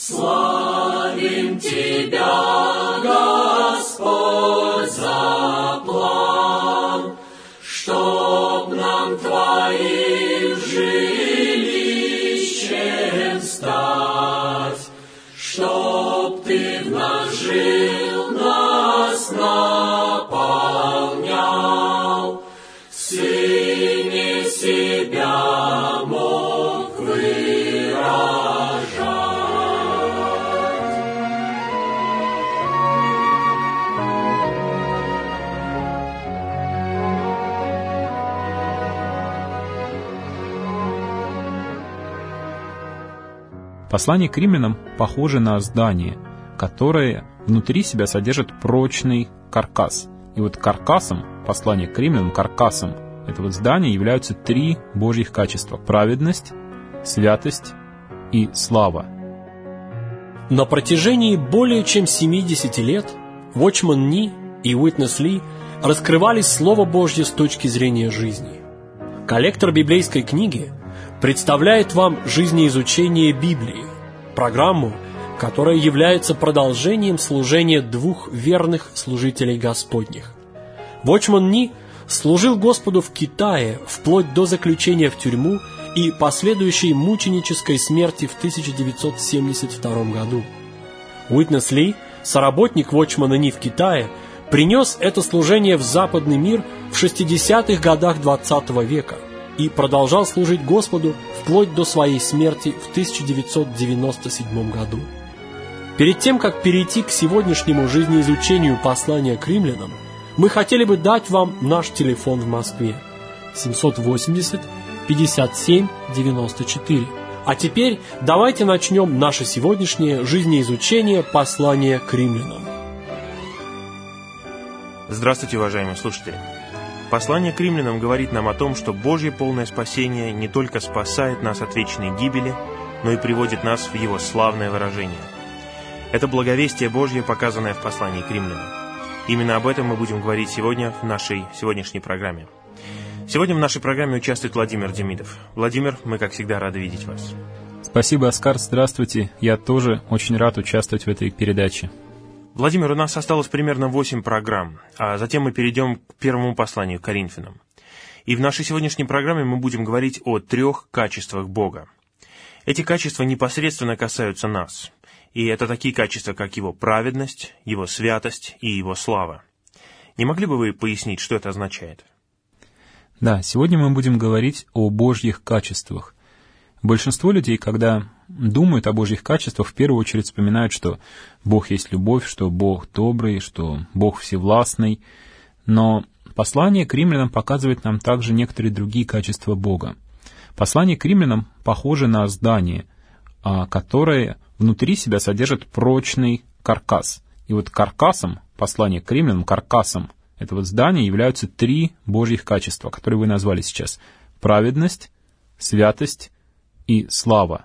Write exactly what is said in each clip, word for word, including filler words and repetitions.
Славим Тебя, Господь, за план, чтоб нам Твоим жилищем стать, чтоб Ты в нас жил, нас наполнял, в Сыне себя мог выражать. Послание к римлянам похоже на здание, которое внутри себя содержит прочный каркас. И вот каркасом, послание к римлянам, каркасом этого здания являются три Божьих качества: праведность, святость и слава. На протяжении более чем семидесяти лет Watchman Nee и Witness Lee раскрывали Слово Божье с точки зрения жизни. Коллектор библейской книги представляет вам жизнеизучение Библии, программу, которая является продолжением служения двух верных служителей Господних. Watchman Nee служил Господу в Китае вплоть до заключения в тюрьму и последующей мученической смерти в тысяча девятьсот семьдесят втором году. Witness Lee, соработник Watchman Nee в Китае, принес это служение в западный мир в шестидесятых годах двадцатого века и продолжал служить Господу вплоть до своей смерти в тысяча девятьсот девяносто седьмом году. Перед тем, как перейти к сегодняшнему жизнеизучению послания к римлянам, мы хотели бы дать вам наш телефон в Москве семьсот восемьдесят пятьдесят семь девяносто четыре. А теперь давайте начнем наше сегодняшнее жизнеизучение послания к римлянам. Здравствуйте, уважаемые слушатели! Послание к римлянам говорит нам о том, что Божье полное спасение не только спасает нас от вечной гибели, но и приводит нас в Его славное выражение. Это благовестие Божье, показанное в послании к римлянам. Именно об этом мы будем говорить сегодня в нашей сегодняшней программе. Сегодня в нашей программе участвует Владимир Демидов. Владимир, мы, как всегда, рады видеть вас. Спасибо, Оскар, здравствуйте. Я тоже очень рад участвовать в этой передаче. Владимир, у нас осталось примерно восемь программ, а затем мы перейдем к первому посланию к Коринфянам. И в нашей сегодняшней программе мы будем говорить о трех качествах Бога. Эти качества непосредственно касаются нас. И это такие качества, как Его праведность, Его святость и Его слава. Не могли бы вы пояснить, что это означает? Да, сегодня мы будем говорить о Божьих качествах. Большинство людей, когда думают о Божьих качествах, в первую очередь вспоминают, что Бог есть любовь, что Бог добрый, что Бог всевластный. Но послание к римлянам показывает нам также некоторые другие качества Бога. Послание к римлянам похоже на здание, которое внутри себя содержит прочный каркас. И вот каркасом, послание к римлянам, каркасом этого здания являются три Божьих качества, которые вы назвали сейчас: праведность, святость и слава.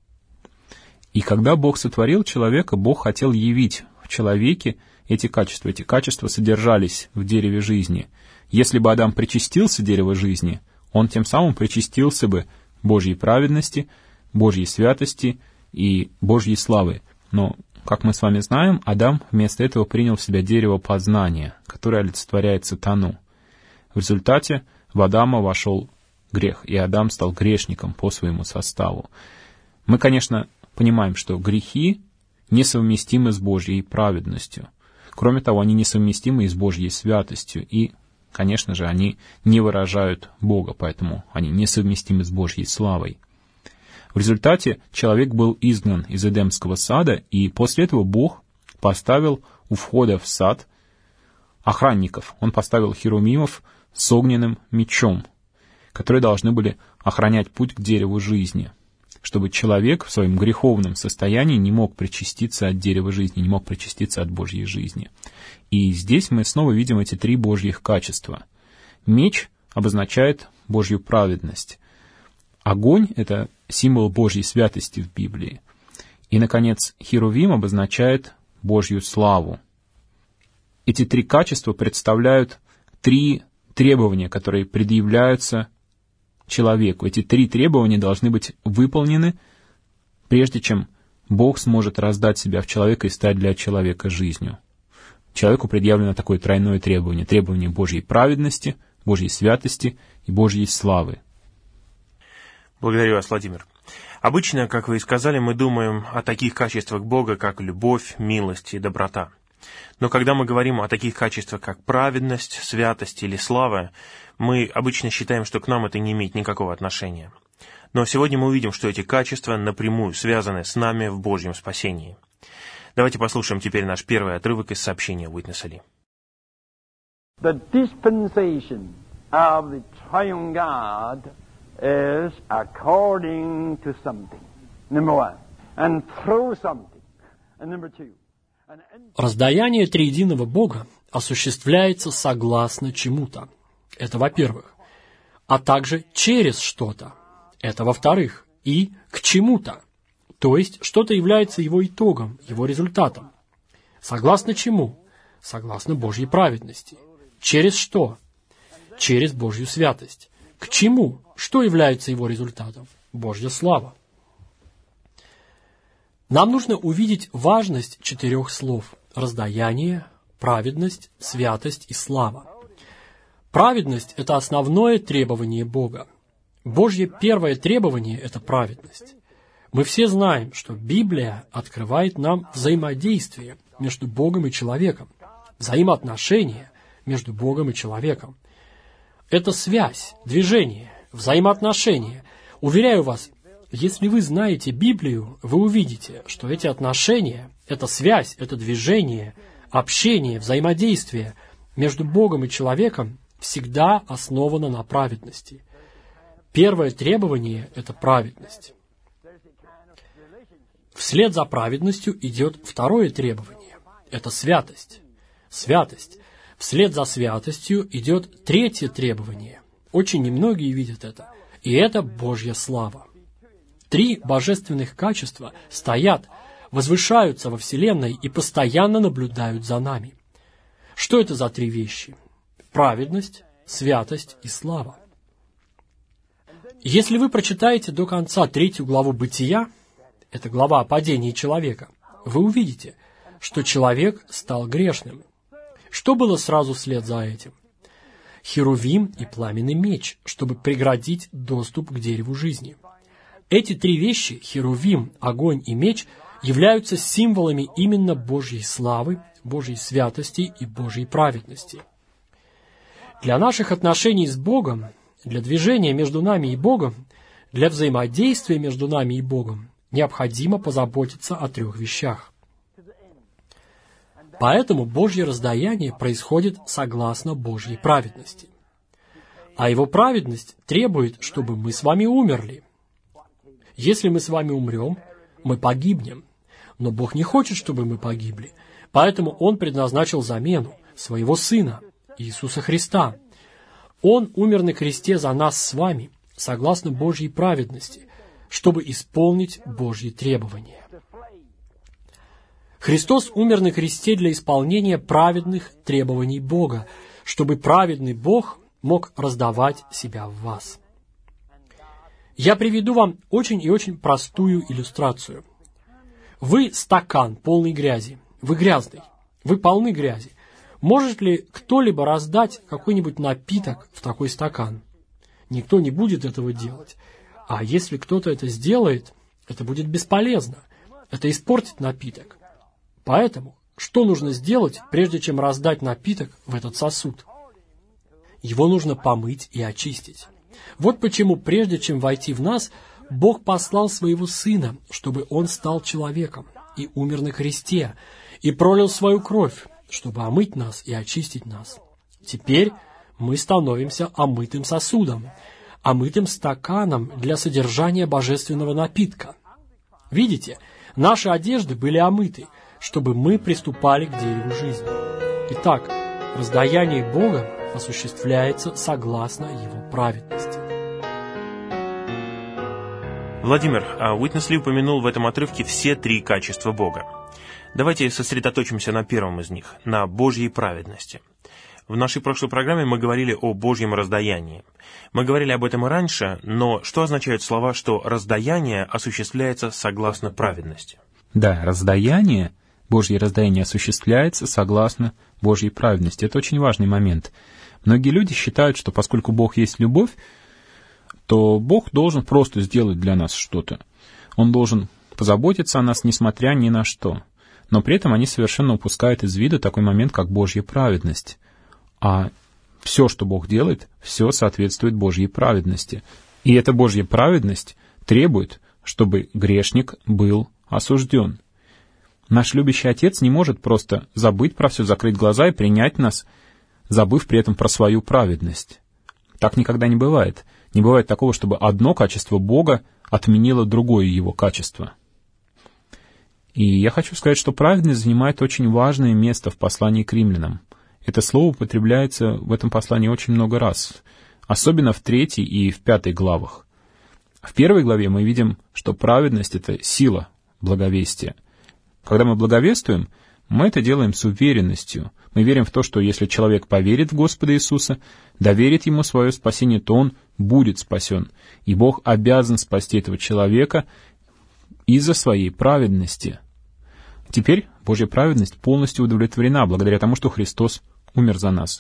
И когда Бог сотворил человека, Бог хотел явить в человеке эти качества. Эти качества содержались в дереве жизни. Если бы Адам причастился дереву жизни, он тем самым причастился бы Божьей праведности, Божьей святости и Божьей славы. Но, как мы с вами знаем, Адам вместо этого принял в себя дерево познания, которое олицетворяет сатану. В результате в Адама вошел грех, и Адам стал грешником по своему составу. Мы, конечно, понимаем, что грехи несовместимы с Божьей праведностью. Кроме того, они несовместимы и с Божьей святостью, и, конечно же, они не выражают Бога, поэтому они несовместимы с Божьей славой. В результате человек был изгнан из Эдемского сада, и после этого Бог поставил у входа в сад охранников. Он поставил херувимов с огненным мечом, которые должны были охранять путь к дереву жизни, чтобы человек в своем греховном состоянии не мог причаститься от дерева жизни, не мог причаститься от Божьей жизни. И здесь мы снова видим эти три Божьих качества. Меч обозначает Божью праведность. Огонь — это символ Божьей святости в Библии. И, наконец, херувим обозначает Божью славу. Эти три качества представляют три требования, которые предъявляются человеку. Эти три требования должны быть выполнены, прежде чем Бог сможет раздать себя в человека и стать для человека жизнью. Человеку предъявлено такое тройное требование. Требование Божьей праведности, Божьей святости и Божьей славы. Благодарю вас, Владимир. Обычно, как вы и сказали, мы думаем о таких качествах Бога, как любовь, милость и доброта. Но когда мы говорим о таких качествах, как праведность, святость или слава, мы обычно считаем, что к нам это не имеет никакого отношения. Но сегодня мы увидим, что эти качества напрямую связаны с нами в Божьем спасении. Давайте послушаем теперь наш первый отрывок из сообщения Уитнеса Ли. The dispensation of the triune God is according to something, number one, and through something, and number two. Раздаяние триединого Бога осуществляется согласно чему-то. Это во-первых. А также через что-то. Это во-вторых. И к чему-то. То есть, что-то является его итогом, его результатом. Согласно чему? Согласно Божьей праведности. Через что? Через Божью святость. К чему? Что является его результатом? Божья слава. Нам нужно увидеть важность четырех слов: раздаяние, праведность, святость и слава. Праведность – это основное требование Бога. Божье первое требование – это праведность. Мы все знаем, что Библия открывает нам взаимодействие между Богом и человеком, взаимоотношения между Богом и человеком. Это связь, движение, взаимоотношения. Уверяю вас, если вы знаете Библию, вы увидите, что эти отношения, эта связь, это движение, общение, взаимодействие между Богом и человеком всегда основано на праведности. Первое требование – это праведность. Вслед за праведностью идет второе требование – это святость. Святость. Вслед за святостью идет третье требование. Очень немногие видят это. И это Божья слава. Три божественных качества стоят, возвышаются во Вселенной и постоянно наблюдают за нами. Что это за три вещи? Праведность, святость и слава. Если вы прочитаете до конца третью главу Бытия, это глава о падении человека, вы увидите, что человек стал грешным. Что было сразу вслед за этим? Херувим и пламенный меч, чтобы преградить доступ к дереву жизни. Эти три вещи, херувим, огонь и меч, являются символами именно Божьей славы, Божьей святости и Божьей праведности. Для наших отношений с Богом, для движения между нами и Богом, для взаимодействия между нами и Богом необходимо позаботиться о трех вещах. Поэтому Божье раздаяние происходит согласно Божьей праведности. А Его праведность требует, чтобы мы с вами умерли. Если мы с вами умрем, мы погибнем. Но Бог не хочет, чтобы мы погибли. Поэтому Он предназначил замену, Своего Сына, Иисуса Христа. Он умер на кресте за нас с вами, согласно Божьей праведности, чтобы исполнить Божьи требования. Христос умер на кресте для исполнения праведных требований Бога, чтобы праведный Бог мог раздавать себя в вас. Я приведу вам очень и очень простую иллюстрацию. Вы стакан, полный грязи. Вы грязный. Вы полны грязи. Может ли кто-либо раздать какой-нибудь напиток в такой стакан? Никто не будет этого делать. А если кто-то это сделает, это будет бесполезно. Это испортит напиток. Поэтому, что нужно сделать, прежде чем раздать напиток в этот сосуд? Его нужно помыть и очистить. Вот почему, прежде чем войти в нас, Бог послал Своего Сына, чтобы Он стал человеком и умер на кресте, и пролил Свою кровь, чтобы омыть нас и очистить нас. Теперь мы становимся омытым сосудом, омытым стаканом для содержания божественного напитка. Видите, наши одежды были омыты, чтобы мы приступали к дереву жизни. Итак, раздаяние Бога осуществляется согласно Его праведности. Владимир, Уитнес Ли упомянул в этом отрывке все три качества Бога. Давайте сосредоточимся на первом из них, на Божьей праведности. В нашей прошлой программе мы говорили о Божьем раздаянии. Мы говорили об этом и раньше, но что означают слова, что раздаяние осуществляется согласно праведности? Да, раздаяние, Божье раздаяние осуществляется согласно Божьей праведности. Это очень важный момент. Многие люди считают, что поскольку Бог есть любовь, то Бог должен просто сделать для нас что-то. Он должен позаботиться о нас, несмотря ни на что. Но при этом они совершенно упускают из виду такой момент, как Божья праведность. А все, что Бог делает, все соответствует Божьей праведности. И эта Божья праведность требует, чтобы грешник был осужден. Наш любящий Отец не может просто забыть про все, закрыть глаза и принять нас, забыв при этом про свою праведность. Так никогда не бывает. Не бывает такого, чтобы одно качество Бога отменило другое Его качество. И я хочу сказать, что праведность занимает очень важное место в послании к римлянам. Это слово употребляется в этом послании очень много раз, особенно в третьей и в пятой главах. В первой главе мы видим, что праведность — это сила благовестия. Когда мы благовествуем, мы это делаем с уверенностью. Мы верим в то, что если человек поверит в Господа Иисуса, доверит Ему свое спасение, то он будет спасен. И Бог обязан спасти этого человека из-за своей праведности. Теперь Божья праведность полностью удовлетворена благодаря тому, что Христос умер за нас.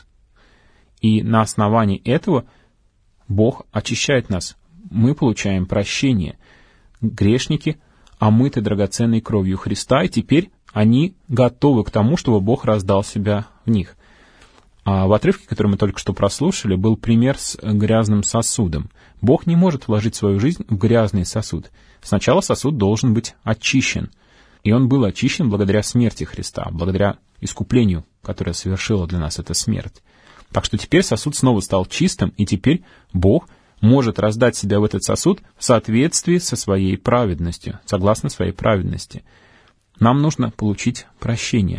И на основании этого Бог очищает нас. Мы получаем прощение. Грешники омыты драгоценной кровью Христа, и теперь они готовы к тому, чтобы Бог раздал себя в них. А в отрывке, который мы только что прослушали, был пример с грязным сосудом. Бог не может вложить свою жизнь в грязный сосуд. Сначала сосуд должен быть очищен. И он был очищен благодаря смерти Христа, благодаря искуплению, которое совершила для нас эта смерть. Так что теперь сосуд снова стал чистым, и теперь Бог может раздать себя в этот сосуд в соответствии со своей праведностью, согласно своей праведности. Нам нужно получить прощение.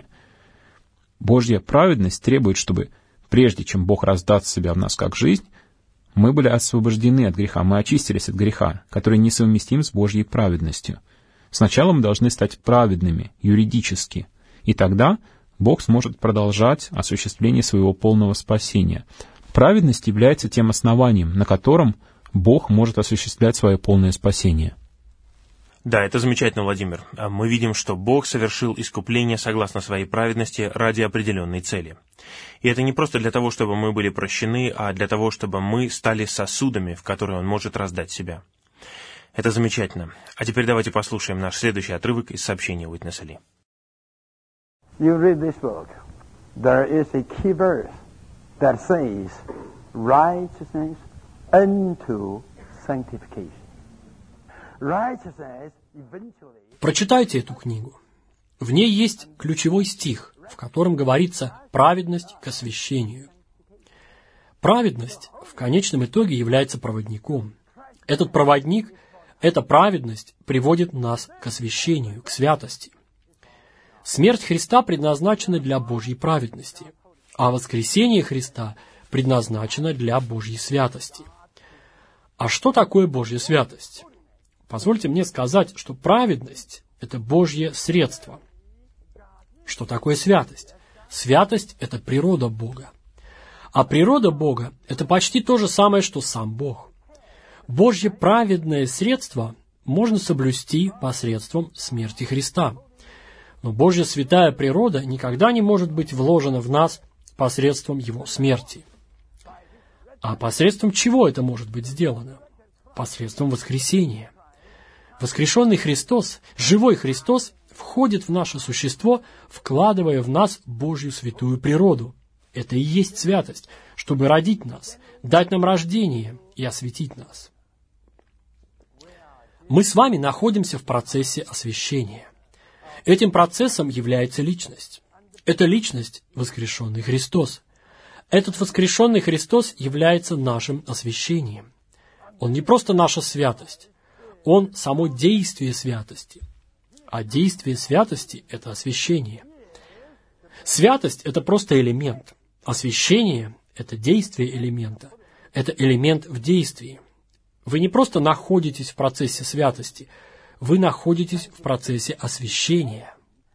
Божья праведность требует, чтобы прежде чем Бог раздаст себя в нас как жизнь, мы были освобождены от греха, мы очистились от греха, который несовместим с Божьей праведностью. Сначала мы должны стать праведными юридически, и тогда Бог сможет продолжать осуществление своего полного спасения. Праведность является тем основанием, на котором Бог может осуществлять свое полное спасение. Да, это замечательно, Владимир. Мы видим, что Бог совершил искупление согласно своей праведности ради определенной цели. И это не просто для того, чтобы мы были прощены, а для того, чтобы мы стали сосудами, в которые Он может раздать себя. Это замечательно. А теперь давайте послушаем наш следующий отрывок из сообщения Witness Lee. You read this book. There is a key verse that says, righteousness unto sanctification. Righteousness eventually... Прочитайте эту книгу. В ней есть ключевой стих, в котором говорится «праведность к освящению». Праведность в конечном итоге является проводником. Этот проводник, эта праведность приводит нас к освящению, к святости. Смерть Христа предназначена для Божьей праведности, а воскресение Христа предназначено для Божьей святости. А что такое Божья святость? Позвольте мне сказать, что праведность – это Божье средство. Что такое святость? Святость – это природа Бога. А природа Бога – это почти то же самое, что сам Бог. Божье праведное средство можно соблюсти посредством смерти Христа. Но Божья святая природа никогда не может быть вложена в нас посредством Его смерти. А посредством чего это может быть сделано? Посредством воскресения. Воскрешенный Христос, живой Христос, входит в наше существо, вкладывая в нас Божью святую природу. Это и есть святость, чтобы родить нас, дать нам рождение и осветить нас. Мы с вами находимся в процессе освящения. Этим процессом является личность. Это личность — воскрешенный Христос. Этот воскрешенный Христос является нашим освящением. Он не просто наша святость, Он само действие святости. А действие святости — это освящение. Святость — это просто элемент. Освящение — это действие элемента. Это элемент в действии. Вы не просто находитесь в процессе святости, вы находитесь в процессе освящения.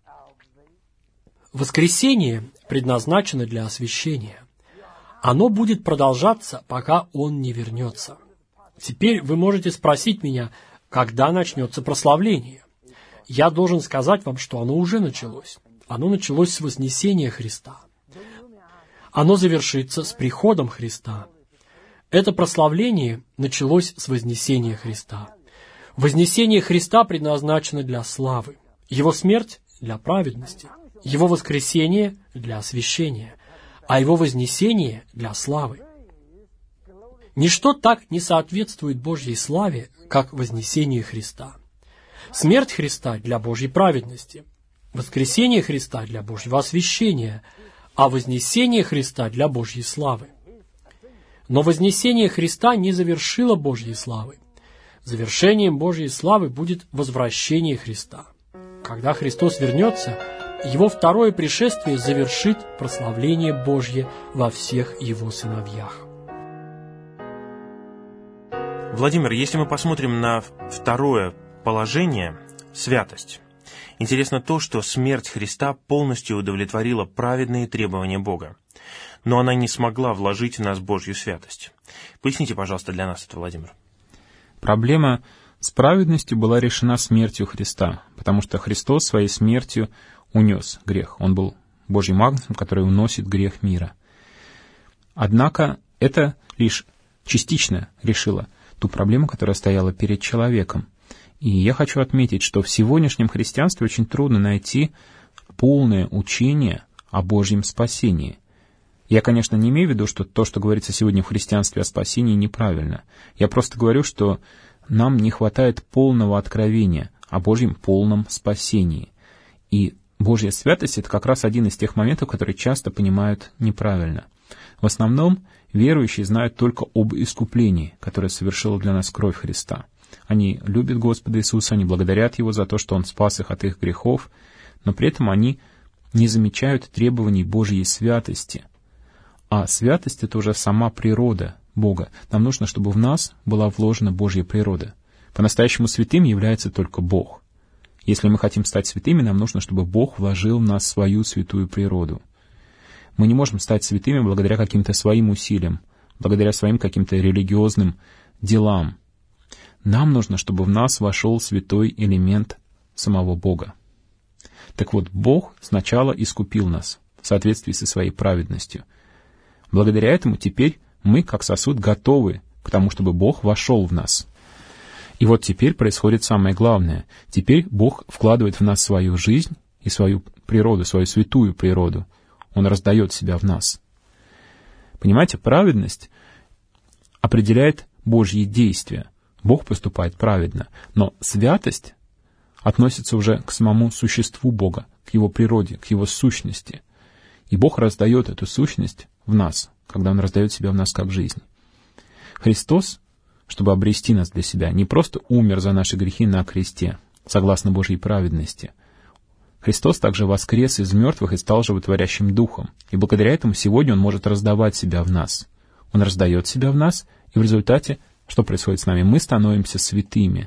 Воскресение предназначено для освящения. Оно будет продолжаться, пока Он не вернется. Теперь вы можете спросить меня, когда начнется прославление. я должен сказать вам, что оно уже началось. Оно началось с вознесения Христа. Оно завершится с приходом Христа. Это прославление началось с вознесения Христа. Вознесение Христа предназначено для славы. Его смерть — для праведности. Его воскресение — для освящения. А Его вознесение — для славы. Ничто так не соответствует Божьей славе, как вознесение Христа. Смерть Христа для Божьей праведности, воскресение Христа для Божьего освящения, а вознесение Христа для Божьей славы. Но вознесение Христа не завершило Божьей славы. Завершением Божьей славы будет возвращение Христа. Когда Христос вернется, Его второе пришествие завершит прославление Божье во всех Его сыновьях. Владимир, если мы посмотрим на второе положение, святость, интересно то, что смерть Христа полностью удовлетворила праведные требования Бога, но она не смогла вложить в нас Божью святость. Поясните, пожалуйста, для нас это, Владимир. Проблема с праведностью была решена смертью Христа, потому что Христос своей смертью унес грех. Он был Божьим агнцем, который уносит грех мира. Однако это лишь частично решило ту проблему, которая стояла перед человеком. И я хочу отметить, что в сегодняшнем христианстве очень трудно найти полное учение о Божьем спасении. Я, конечно, не имею в виду, что то, что говорится сегодня в христианстве о спасении, неправильно. Я просто говорю, что нам не хватает полного откровения о Божьем полном спасении. И Божья святость — это как раз один из тех моментов, которые часто понимают неправильно. В основном верующие знают только об искуплении, которое совершила для нас кровь Христа. Они любят Господа Иисуса, они благодарят Его за то, что Он спас их от их грехов, но при этом они не замечают требований Божьей святости. А святость — это уже сама природа Бога. Нам нужно, чтобы в нас была вложена Божья природа. По-настоящему святым является только Бог. Если мы хотим стать святыми, нам нужно, чтобы Бог вложил в нас свою святую природу. Мы не можем стать святыми благодаря каким-то своим усилиям, благодаря своим каким-то религиозным делам. Нам нужно, чтобы в нас вошел святой элемент самого Бога. Так вот, Бог сначала искупил нас в соответствии со своей праведностью. Благодаря этому теперь мы, как сосуд, готовы к тому, чтобы Бог вошел в нас. И вот теперь происходит самое главное. Теперь Бог вкладывает в нас свою жизнь и свою природу, свою святую природу. Он раздает себя в нас. Понимаете, праведность определяет Божьи действия. Бог поступает праведно. Но святость относится уже к самому существу Бога, к Его природе, к Его сущности. И Бог раздает эту сущность в нас, когда Он раздает себя в нас как жизнь. Христос, чтобы обрести нас для себя, не просто умер за наши грехи на кресте, согласно Божьей праведности. Христос также воскрес из мертвых и стал животворящим Духом. И благодаря этому сегодня Он может раздавать себя в нас. Он раздает себя в нас, и в результате, что происходит с нами? Мы становимся святыми.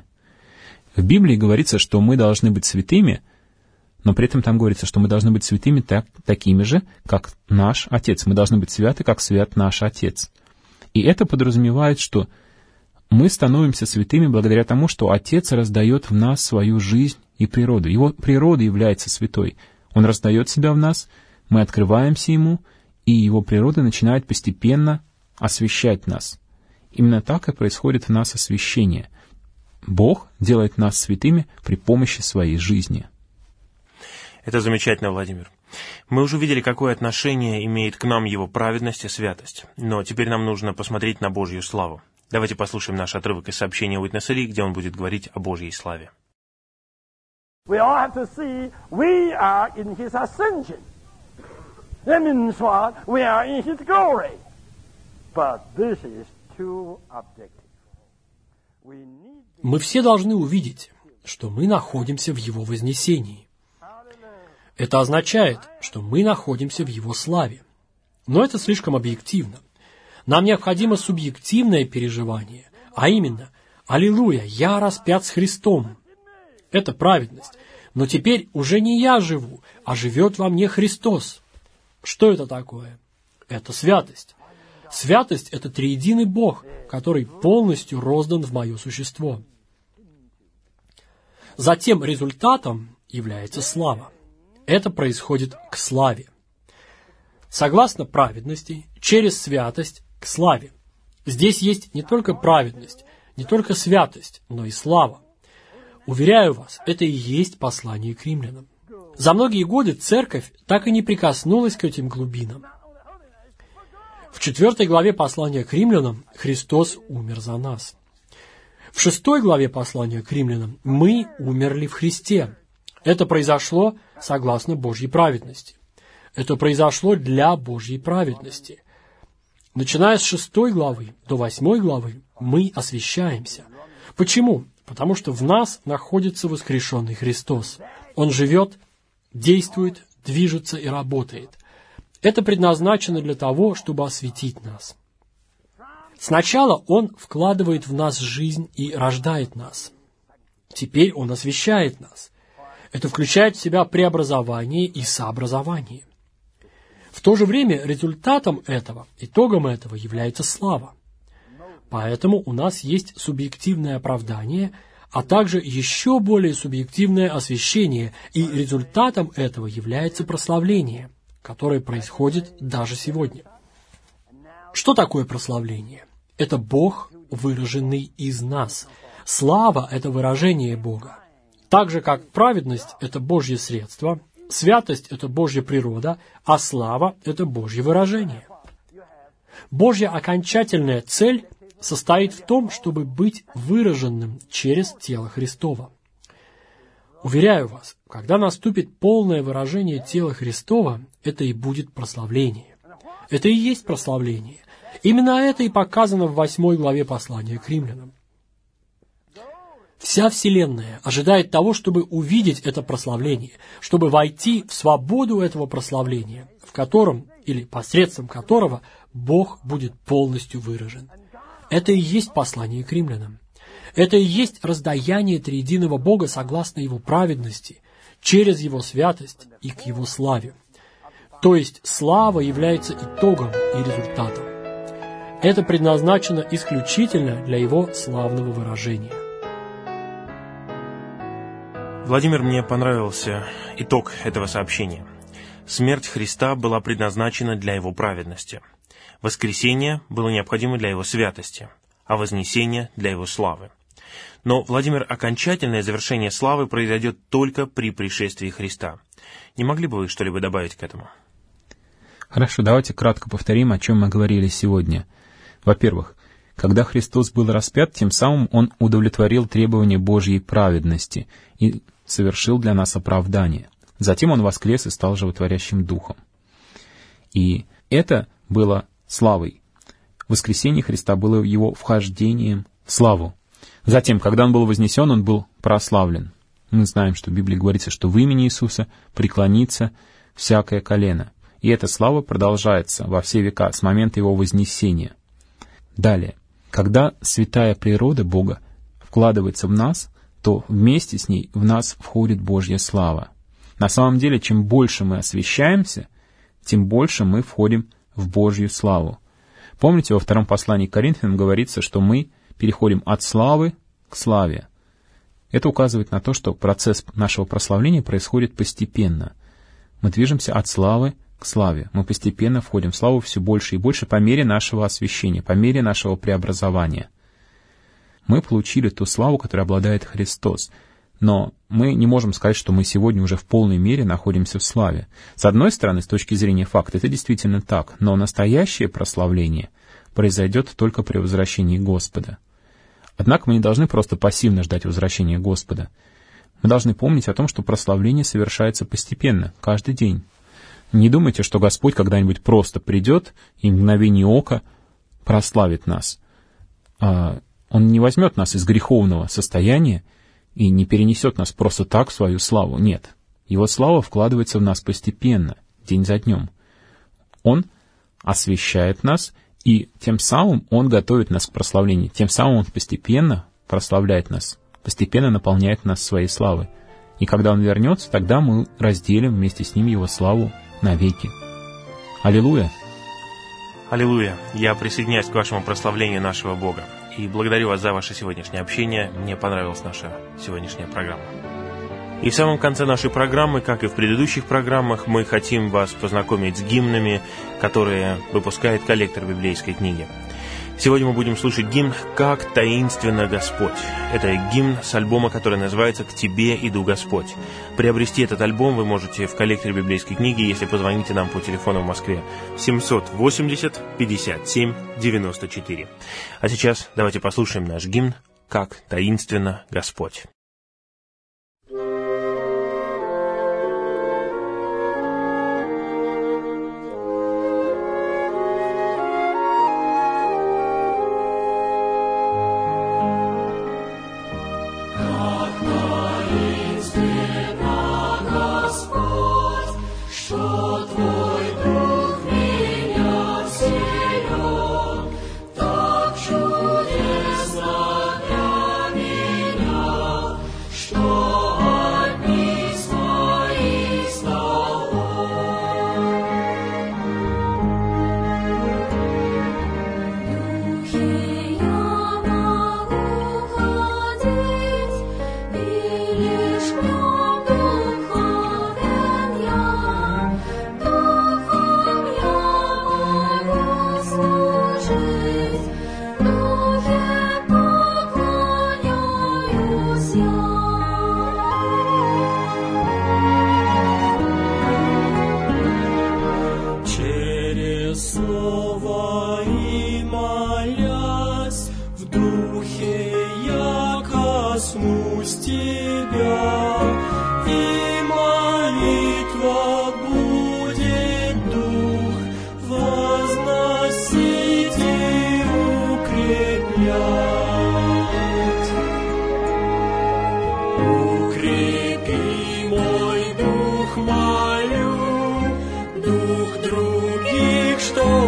В Библии говорится, что мы должны быть святыми, но при этом там говорится, что мы должны быть святыми так, такими же, как наш Отец. Мы должны быть святы, как свят наш Отец. И это подразумевает, что мы становимся святыми благодаря тому, что Отец раздает в нас свою жизнь и природу. Его природа является святой. Он раздает себя в нас, мы открываемся Ему, и Его природа начинает постепенно освящать нас. Именно так и происходит в нас освящение. Бог делает нас святыми при помощи своей жизни. Это замечательно, Владимир. Мы уже видели, какое отношение имеет к нам Его праведность и святость. Но теперь нам нужно посмотреть на Божью славу. Давайте послушаем наш отрывок из сообщения Уитнеса Ли, где он будет говорить о Божьей славе. We all have to see we are in His ascension. That means what? We are in His glory. But this is too objective. We need... Мы все должны увидеть, что мы находимся в Его вознесении. Это означает, что мы находимся в Его славе. Но это слишком объективно. Нам необходимо субъективное переживание, а именно, «Аллилуйя, я распят с Христом». Это праведность. Но теперь уже не я живу, а живет во мне Христос. Что это такое? Это святость. Святость — это триединый Бог, который полностью роздан в мое существо. Затем результатом является слава. Это происходит к славе. Согласно праведности, через святость к славе. Здесь есть не только праведность, не только святость, но и слава. Уверяю вас, это и есть послание к римлянам. За многие годы церковь так и не прикоснулась к этим глубинам. В четвертой главе послания к римлянам Христос умер за нас. В шестой главе послания к римлянам мы умерли в Христе. Это произошло согласно Божьей праведности. Это произошло для Божьей праведности. Начиная с шестой главы до восьмой главы мы освящаемся. Почему? Потому что в нас находится воскрешенный Христос. Он живет, действует, движется и работает. Это предназначено для того, чтобы осветить нас. Сначала Он вкладывает в нас жизнь и рождает нас. Теперь Он освящает нас. Это включает в себя преобразование и сообразование. В то же время результатом этого, итогом этого является слава. Поэтому у нас есть субъективное оправдание, а также еще более субъективное освящение, и результатом этого является прославление, которое происходит даже сегодня. Что такое прославление? Это Бог, выраженный из нас. Слава – это выражение Бога. Так же, как праведность – это Божье средство, святость – это Божья природа, а слава – это Божье выражение. Божья окончательная цель состоит в том, чтобы быть выраженным через тело Христово. Уверяю вас, когда наступит полное выражение тела Христова, это и будет прославление. Это и есть прославление. Именно это и показано в восьмой главе послания к римлянам. Вся Вселенная ожидает того, чтобы увидеть это прославление, чтобы войти в свободу этого прославления, в котором или посредством которого Бог будет полностью выражен. Это и есть послание к римлянам. Это и есть раздаяние триединого Бога согласно Его праведности, через Его святость и к Его славе. То есть слава является итогом и результатом. Это предназначено исключительно для Его славного выражения. Владимир, мне понравился итог этого сообщения. Смерть Христа была предназначена для Его праведности. Воскресение было необходимо для Его святости, а вознесение для Его славы. Но, Владимир, окончательное завершение славы произойдет только при пришествии Христа. Не могли бы вы что-либо добавить к этому? Хорошо, давайте кратко повторим, о чем мы говорили сегодня. Во-первых, когда Христос был распят, тем самым Он удовлетворил требования Божьей праведности и совершил для нас оправдание. Затем Он воскрес и стал животворящим Духом. И это было славой. Воскресение Христа было Его вхождением в славу. Затем, когда Он был вознесен, Он был прославлен. Мы знаем, что в Библии говорится, что в имени Иисуса преклонится всякое колено. И эта слава продолжается во все века с момента Его вознесения. Далее, когда святая природа Бога вкладывается в нас, то вместе с ней в нас входит Божья слава. На самом деле, чем больше мы освящаемся, тем больше мы входим в Божью славу. Помните, во втором послании к Коринфянам говорится, что мы переходим от славы к славе. Это указывает на то, что процесс нашего прославления происходит постепенно. Мы движемся от славы к славе. Мы постепенно входим в славу все больше и больше по мере нашего освящения, по мере нашего преобразования. Мы получили ту славу, которой обладает Христос. Но мы не можем сказать, что мы сегодня уже в полной мере находимся в славе. С одной стороны, с точки зрения факта, это действительно так, но настоящее прославление произойдет только при возвращении Господа. Однако мы не должны просто пассивно ждать возвращения Господа. Мы должны помнить о том, что прославление совершается постепенно, каждый день. Не думайте, что Господь когда-нибудь просто придет и в мгновение ока прославит нас. Он не возьмет нас из греховного состояния и не перенесет нас просто так в свою славу. Нет. Его слава вкладывается в нас постепенно, день за днем. Он освящает нас, и тем самым Он готовит нас к прославлению. Тем самым Он постепенно прославляет нас, постепенно наполняет нас своей славой. И когда Он вернется, тогда мы разделим вместе с Ним Его славу навеки. Аллилуйя! Аллилуйя! Я присоединяюсь к вашему прославлению нашего Бога. и благодарю вас за ваше сегодняшнее общение. Мне понравилась наша сегодняшняя программа. И в самом конце нашей программы, как и в предыдущих программах, мы хотим вас познакомить с гимнами, которые выпускает коллектор библейской книги. Сегодня мы будем слушать гимн «Как таинственно Господь». Это гимн с альбома, который называется «К Тебе иду, Господь». Приобрести этот альбом вы можете в коллекторе библейской книги, если позвоните нам по телефону в Москве семьсот восемьдесят пятьдесят семь девяносто четыре. А сейчас давайте послушаем наш гимн «Как таинственно Господь». Что